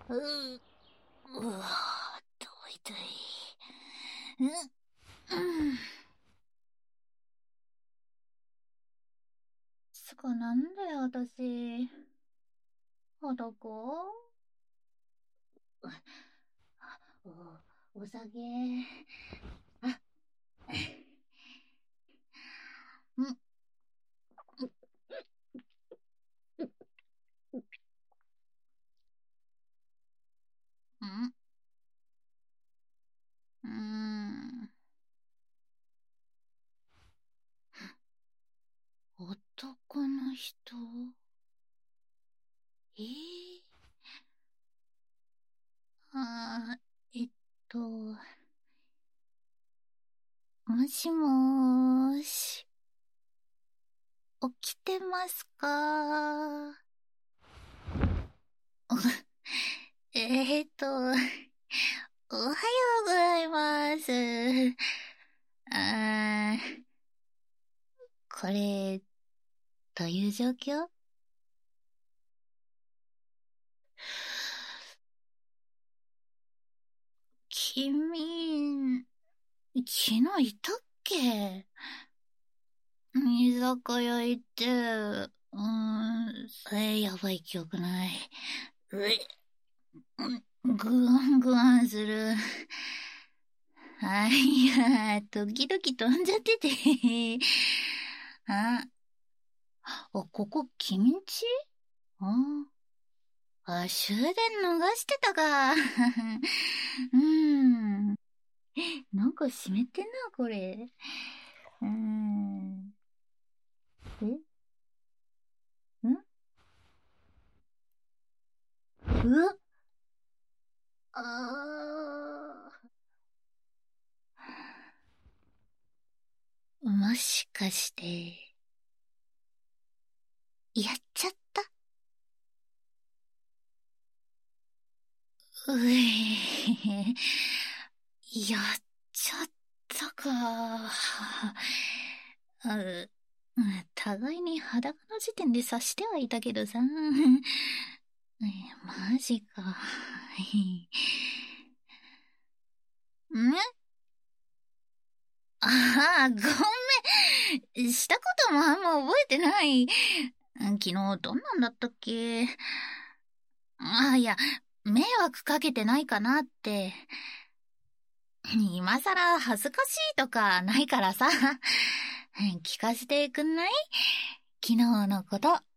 うう、うわ、どいどい。うん。つかなんで私、裸？お酒。あ、うん、うん、うん。男の人？えー、あー、もしもーし、起きてますか？えーっと、おはようございます。これ、どういう状況？君、昨日いたっけ？居酒屋行って、やばい記憶ない。ぐわんぐわんする。いや、時々飛んじゃってて。あ、ここ、君んち？終電逃してたか。なんか湿ってんな、これ。えうわあもしかして、やっちゃった？うえ、やっちゃったか。う互いに裸の時点で察してはいたけどさ。マジか。ごめん。したこともあんま覚えてない。昨日どんなんだったっけ？いや、迷惑かけてないかなって。今さら恥ずかしいとかないからさ。聞かせてくんない？昨日のこと。